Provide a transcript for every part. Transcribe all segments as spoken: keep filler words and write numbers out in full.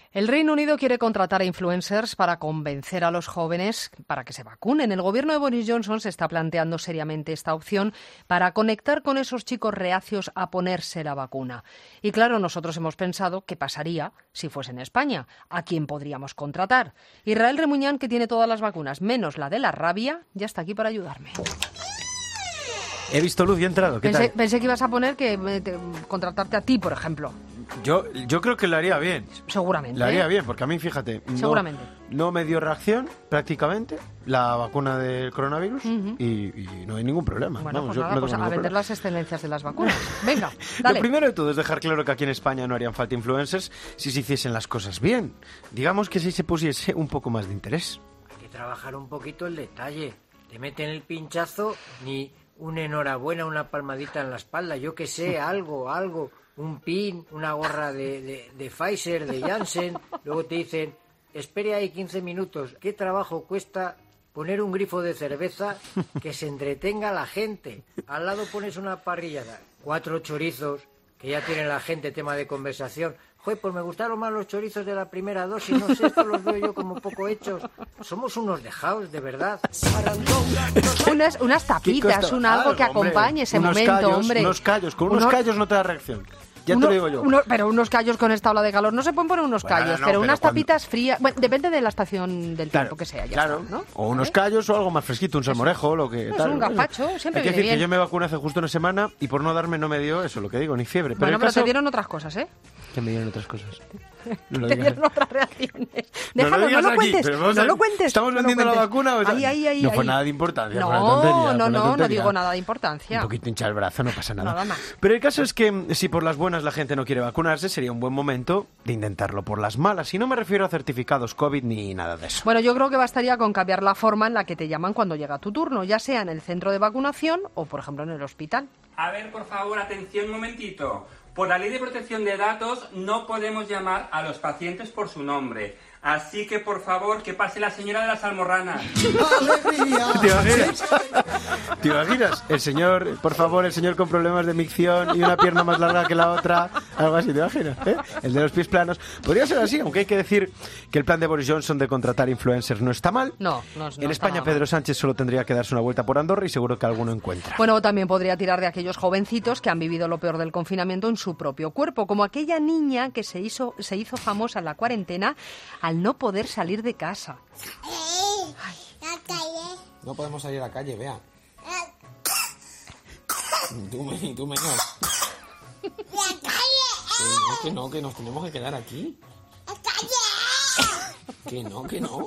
El Reino Unido quiere contratar a influencers para convencer a los jóvenes para que se vacunen. El gobierno de Boris Johnson se está planteando seriamente esta opción para conectar con esos chicos reacios a ponerse la vacuna. Y claro, nosotros hemos pensado qué pasaría si fuese en España, a quién podríamos contratar. Israel Remuñán, que tiene todas las vacunas, menos la de la rabia, ya está aquí para ayudarme. He visto luz y he entrado. ¿Qué Pensé, tal? pensé que ibas a poner que eh, te- contratarte a ti, por ejemplo. Yo, yo creo que lo haría bien. Seguramente. Lo haría ¿eh? bien, porque a mí, fíjate, no, Seguramente. no me dio reacción prácticamente la vacuna del coronavirus Ujú. y, y no hay ningún problema. Bueno, Vamos, pues yo nada, no pues tengo a ningún vender problema. las excelencias de las vacunas. Venga, Lo dale. primero de todo es dejar claro que aquí en España no harían falta influencers si se hiciesen las cosas bien. Digamos que si se pusiese un poco más de interés. Hay que trabajar un poquito el detalle. Te meten el pinchazo, ni una enhorabuena, una palmadita en la espalda, yo que sé, algo, algo, un pin, una gorra de, de, de Pfizer, de Janssen, luego te dicen, espere ahí quince minutos, ¿qué trabajo cuesta poner un grifo de cerveza que se entretenga a la gente? Al lado pones una parrillada, cuatro chorizos, que ya tiene la gente tema de conversación. Joder, pues me gustaron más los chorizos de la primera dosis, no sé, estos los veo yo como poco hechos. Somos unos dejados, de verdad. Unas, unas ¿Qué tapitas, costa? un algo que Algo, hombre. acompañe ese Unos momento, callos, hombre. Unos callos, con unos, Unos- callos no te da reacción. Ya uno- te lo digo yo. uno- pero unos callos con esta ola de calor. No se pueden poner unos Bueno, callos, no, pero pero unas cuando- tapitas frías. Bueno, depende de la estación del Claro, tiempo que sea, ya claro. está, ¿no? O unos ¿Eh? callos o algo más fresquito, un salmorejo, lo que Es tal. un gazpacho, siempre Hay que viene decir bien. que yo me vacuné hace justo una semana y por no darme no me dio eso, lo que digo, ni fiebre. Pero Bueno, el pero caso... te dieron otras cosas, ¿eh? Que me dieron otras cosas. No lo Te digas. dieron otras reacciones. No Déjalo, lo digas no lo aquí, cuentes. pero vamos No a- lo cuentes. ¿Estamos no lo vendiendo la cuentes. vacuna o sea, Ahí, ahí, ahí, no fue ahí. nada de importancia, No, fue una tontería, no, fue una no, no tontería. digo nada de importancia. Un poquito hincha el brazo, no pasa nada. Nada más. Pero el caso es que mm, si por las buenas la gente no quiere vacunarse, sería un buen momento de intentarlo por las malas. Y no me refiero a certificados COVID ni nada de eso. Bueno, yo creo que bastaría con cambiar la forma en la que te llaman cuando llega tu turno, ya sea en el centro de vacunación o, por ejemplo, en el hospital. A ver, por favor, atención un momentito. Por la ley de protección de datos no podemos llamar a los pacientes por su nombre. Así que, por favor, que pase la señora de las almorranas. ¿Te imaginas? ¿Te imaginas? El señor, por favor, el señor con problemas de micción y una pierna más larga que la otra, algo así, ¿te imaginas? ¿Eh? El de los pies planos. Podría ser así, aunque hay que decir que el plan de Boris Johnson de contratar influencers no está mal. No, no, no En está España, nada mal. Pedro Sánchez solo tendría que darse una vuelta por Andorra y seguro que alguno encuentra. Bueno, también podría tirar de aquellos jovencitos que han vivido lo peor del confinamiento en su propio cuerpo, como aquella niña que se hizo, se hizo famosa en la cuarentena al no poder salir de casa. No podemos salir a la calle, vea. Tú, me- tú menos. Que no, que no, que nos tenemos que quedar aquí. Que no, que no.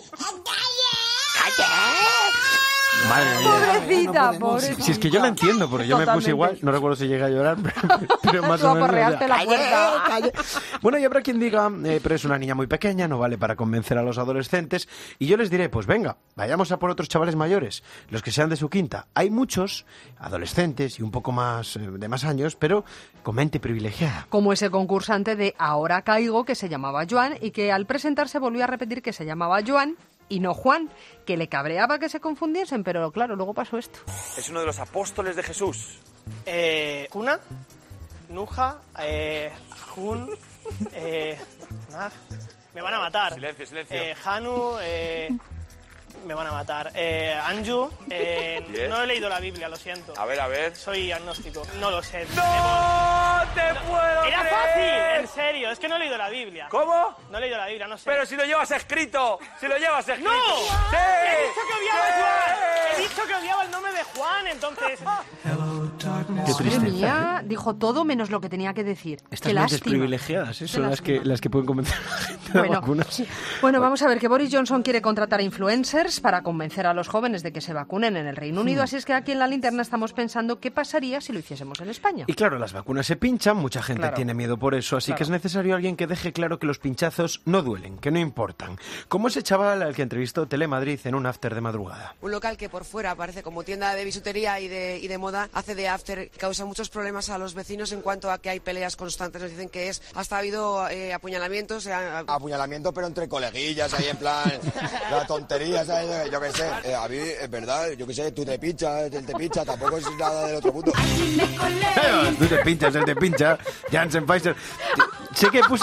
Madre mía. Pobrecita, podemos. pobrecita. Si es que yo la entiendo, porque yo me Totalmente. puse igual, no recuerdo si llegué a llorar, pero, pero más Tú o menos. aporreaste la ¡Calle, puerta. calle! Bueno, y habrá quien diga, eh, pero es una niña muy pequeña, no vale para convencer a los adolescentes. Y yo les diré, pues venga, vayamos a por otros chavales mayores, los que sean de su quinta. Hay muchos adolescentes y un poco más, eh, de más años, pero con mente privilegiada. Como ese concursante de Ahora Caigo, que se llamaba Joan, y que al presentarse volvió a repetir que se llamaba Joan y no Juan, que le cabreaba que se confundiesen, pero claro, luego pasó esto. Es uno de los apóstoles de Jesús. Eh, Kuna, Nuja, eh, Jun, eh, Nag. Me van a matar. Silencio, silencio. Eh, Hanu, eh, me van a matar. Eh, Anju, eh, Yes. no he leído la Biblia, lo siento. A ver, a ver. Soy agnóstico, no lo sé. ¡No te puedo Era creer! fácil, en serio, es que no he leído la Biblia. ¿Cómo? No he leído la Biblia, no sé. Pero si lo llevas escrito, si lo llevas escrito. ¡No! ¡Sí! He dicho que odiaba ¡Sí! a Juan. He dicho que odiaba el nombre de Juan, entonces... Qué Madre tristeza. mía, dijo todo menos lo que tenía que decir. Estas Qué mentes lástima. privilegiadas, ¿eh? Qué son las que, lástima. las que pueden convencer a la gente de Bueno, vacunas. bueno, vamos a ver que Boris Johnson quiere contratar a influencers para convencer a los jóvenes de que se vacunen en el Reino Unido, así es que aquí en La Linterna estamos pensando qué pasaría si lo hiciésemos en España. Y claro, las vacunas se pinchan, mucha gente Claro. tiene miedo por eso, así Claro. que es necesario alguien que deje claro que los pinchazos no duelen, que no importan. Como ese chaval al que entrevistó Telemadrid en un after de madrugada. Un local que por fuera parece como tienda de bisutería y de, y de moda, hace de after, causa muchos problemas a los vecinos en cuanto a que hay peleas constantes. Nos dicen que es, hasta ha habido eh, apuñalamientos. eh, Apuñalamiento, pero entre coleguillas, ahí en plan, la tontería, ¿sabes? Yo qué sé. Eh, a mí, es verdad, yo qué sé, tú te pinchas, él te pincha, tampoco es nada del otro mundo. Tú te pinchas, él te pincha, Janssen, Pfizer. Sé que puse,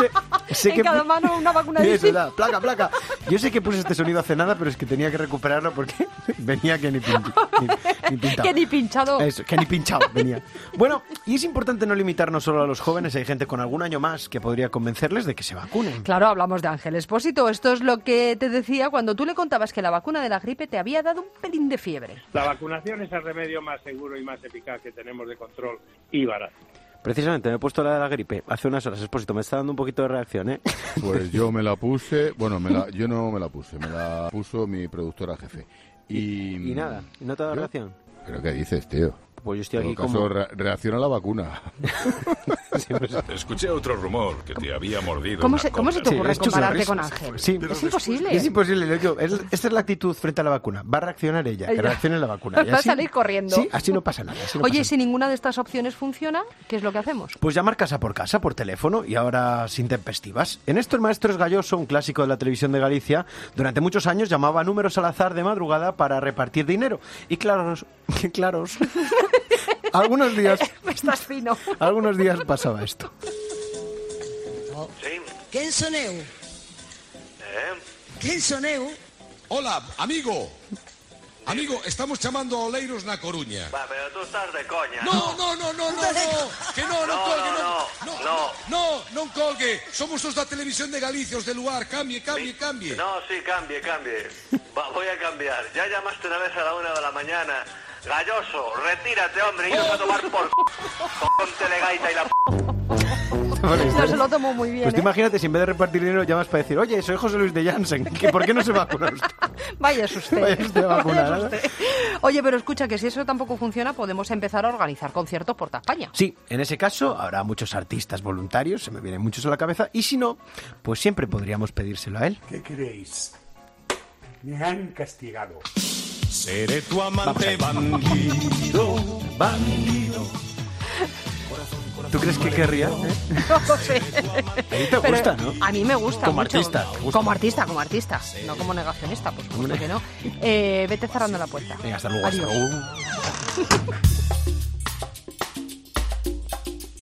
sé en que cada pu- mano una vacuna Eso, distinta. da, placa, placa. Yo sé que puse este sonido hace nada, pero es que tenía que recuperarlo porque venía que ni, pinti- ni, ni pintado. Que ni pinchado. Eso, que ni pinchado venía. Bueno, y es importante no limitarnos solo a los jóvenes. Hay gente con algún año más que podría convencerles de que se vacunen. Claro, hablamos de Ángel Expósito. Esto es lo que te decía cuando tú le contabas que la vacuna de la gripe te había dado un pelín de fiebre. La vacunación es el remedio más seguro y más eficaz que tenemos de control y barato. Precisamente me he puesto la de la gripe hace unas horas. Expósito, me está dando un poquito de reacción, ¿eh? Pues yo me la puse, bueno, me la, yo no me la puse, me la puso mi productora jefe. Y, Y nada, ¿no te ha dado ¿yo? reacción? ¿Pero qué dices, tío? Pues yo estoy En aquí todo caso, como... re- reacciona a la vacuna. Escuché otro rumor que te había mordido. ¿Cómo una se, ¿cómo se te cobra. ocurre esto es compararte una con risa. Ángel? Sí. Es imposible. Es imposible. lo digo, es- esta es la actitud frente a la vacuna. Va a reaccionar ella, que Ella. reaccione la vacuna. Y Va a así- salir corriendo. Sí, así no pasa nada. así no Oye, pasa y si ninguna de estas opciones funciona, ¿qué es lo que hacemos? Pues llamar casa por casa, por teléfono y ahora sin tempestivas. En esto el maestro es Galloso, un clásico de la televisión de Galicia, durante muchos años llamaba a números al azar de madrugada para repartir dinero. Y claros, claros, algunos días, Estás fino. algunos días pasaba esto. Sí. Quen son eu? Eh? Quen son eu? Hola, amigo. Amigo, estamos chamando a Oleiros na Coruña. Va, pero tú estás de coña. No, no, no, no, no, no. Que no, non No, colgue, no, non. no. No, non colgue. Somos os da televisión de Galicia, os de Luar. Cambie, cambie, cambie. No, sí, cambie, cambie. Va, voy a cambiar. Ya llamaste una vez a la una de la mañana. Galloso, retírate, hombre, y vas a tomar por c... con telegaita y la p... No se lo tomó muy bien, Pues tú ¿eh? imagínate, si en vez de repartir dinero llamas para decir, oye, soy José Luis de Jansen, ¿que ¿por qué no se vacuna usted? Vaya es usted. Vaya usted a vacunar, Vaya es ¿no? usted. Oye, pero escucha, que si eso tampoco funciona, podemos empezar a organizar conciertos por toda España. Sí, en ese caso habrá muchos artistas voluntarios, se me vienen muchos a la cabeza, y si no, pues siempre podríamos pedírselo a él. ¿Qué queréis? Me han castigado. Seré tu amante bandido, bandido. ¿Tú crees que querría? No lo sé. A ti te Pero gusta, ¿no? A mí me gusta Como mucho. artista, te gusta. Como artista, como artista. No como negacionista, por supuesto Hombre. que no. Eh, vete cerrando la puerta. Venga, hasta luego. Hasta Adiós. luego.